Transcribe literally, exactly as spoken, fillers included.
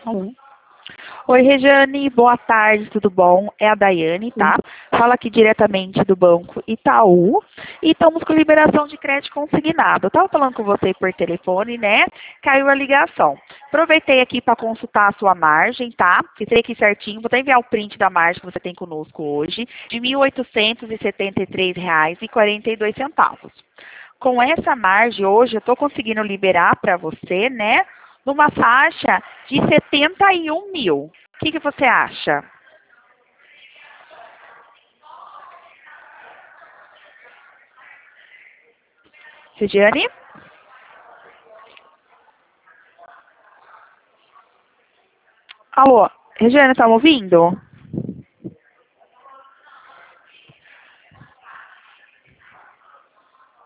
Alô? Oi, Rejane, boa tarde, tudo bom? É a Daiane, tá? Fala aqui diretamente do Banco Itaú e estamos com liberação de crédito consignado. Eu estava falando com você por telefone, né? Caiu a ligação. Aproveitei aqui para consultar a sua margem, tá? Fiz aqui certinho, vou até enviar o print da margem que você tem conosco hoje, de mil oitocentos e setenta e três reais e quarenta e dois centavos. Com essa margem, hoje, eu estou conseguindo liberar para você, né? Numa faixa de setenta e um mil. O que, que você acha? Regiane? Alô? Regiane, tá me ouvindo?